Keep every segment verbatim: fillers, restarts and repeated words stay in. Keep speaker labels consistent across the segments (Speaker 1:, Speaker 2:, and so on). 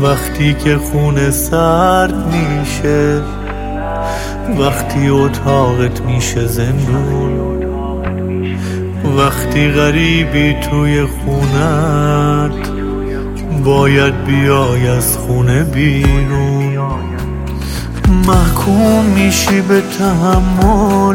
Speaker 1: وقتی که خونه سرد میشه، وقتی اتاقت میشه زندون، وقتی غریبی توی خونت باید بیای از خونه بیرون. محکوم میشی به تحمل،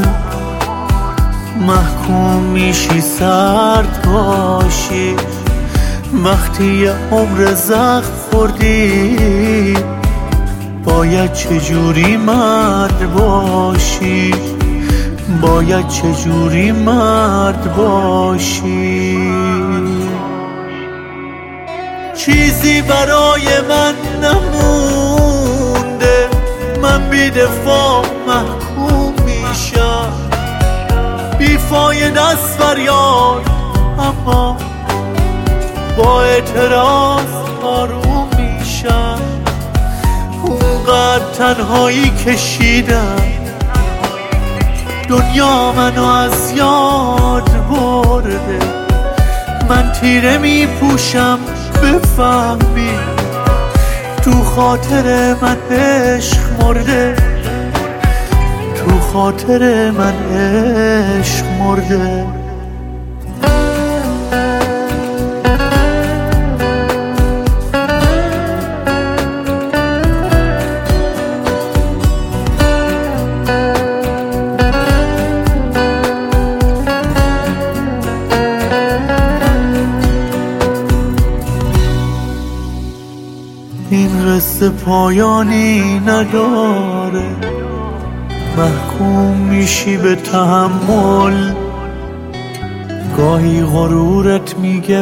Speaker 1: محکوم میشی سرد باشی. وقتی یه عمر زخم خوردی باید چجوری مرد باشی، باید چجوری مرد باشی. چیزی برای من نمونده، من بی دفاع محکوم میشم، بی فایده است فریاد اما با اعتراض آروم میشم. اونقدر تنهایی کشیدم دنیا منو از یاد برده. من تیره میپوشم بفهمی تو خاطر من عشق مرده، تو خاطر من عشق مرده. این قصه پایانی نداره، محکوم میشی به تحمل. گاهی غرورت میگه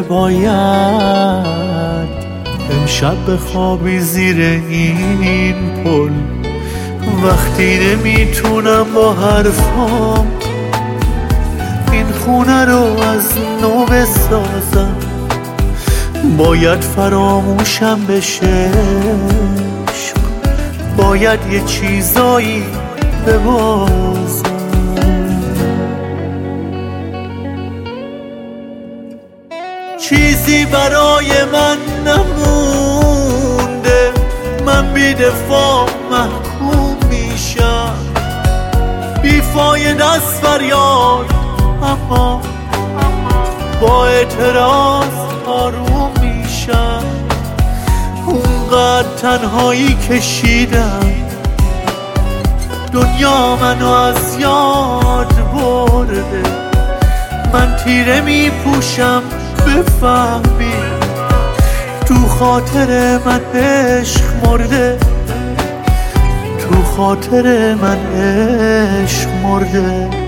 Speaker 1: باید امشب بخوابی زیر این پل. وقتی نمیتونم با حرفام این خونه رو از نو بسازم، باید فراموشم بشه، باید یه چیزایی ببازم. چیزی برای من نمونده، من بی دفاع محکوم میشم، بی فایده است فریاد اما با اعتراض آروم میشم. اونقدر تنهایی کشیدم دنیا منو از یاد برده. من تیره میپوشم بفهمی تو خاطر من عشق مرده، تو خاطر من عشق مرده.